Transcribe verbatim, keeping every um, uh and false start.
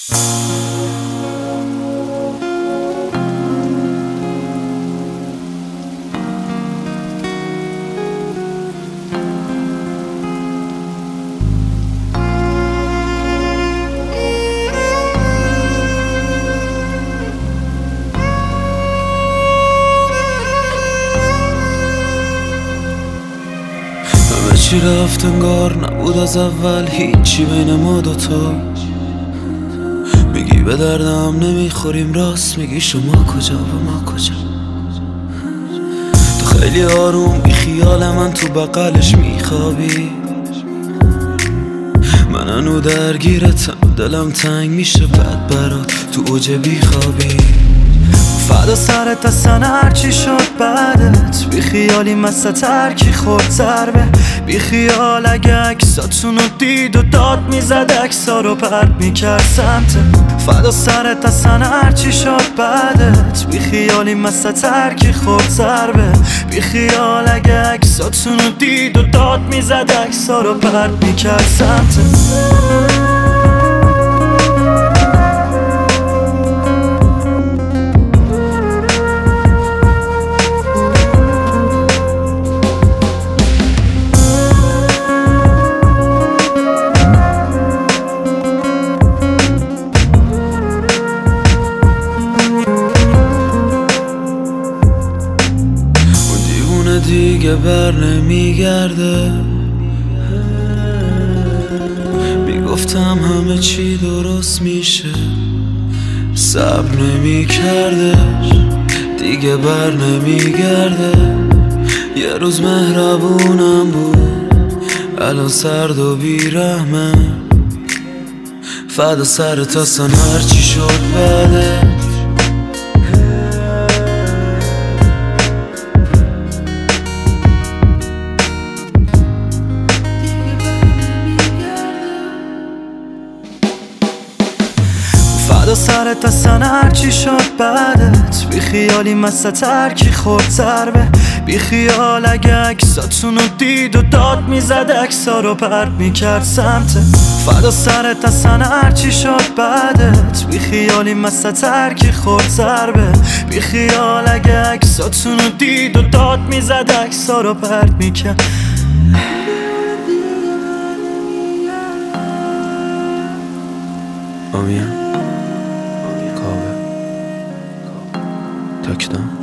چی رفت انگار نبود از اول هیچی بین ما دوتا. میگی به دردم نمیخوریم، راست میگی شما کجا و ما کجا. تو خیلی آروم بی خیال من تو بغلش میخوابی، من هنو درگیرتم، دلم تنگ میشه بعد برات تو اوج بیخوابی. فدا سرت اصلا هرچی شد بعدت، بی خیالی مثل ترکی خورد ضربه. بی خیال اگه عکساتونو دید و داد میزد، عکسا رو پرت میکرد سمت. فدا سرت اصلا هرچی شد بعدت، بی خیالی مثل ترکی خورد ضربه. بی خیال اگه عکساتونو دید و داد میزد، عکسا رو پرت میکرد سمت. دیگه بر نمیگرده، میگفتم همه چی درست میشه، صبر نمیکردش. دیگه بر نمیگرده، یه روز مهربونم بود الان سرد و بیرحمه. فدا سرت اصلا هرچی شد بعدش. فدا سرت اصلا هرچی شد بعدت، بی خیالی مثل ترکی خورد ضربه. بی خیال اگه عکساتونو دید و داد میزد، عکسا رو پرت میکرد سمت. فدا سرت اصلا هرچی شد بعدت، بی خیالی مثل ترکی خورد ضربه. بی خیال اگه عکساتونو دید و داد میزد، عکسا رو پرت میکرد. آمین کاوه تاکدام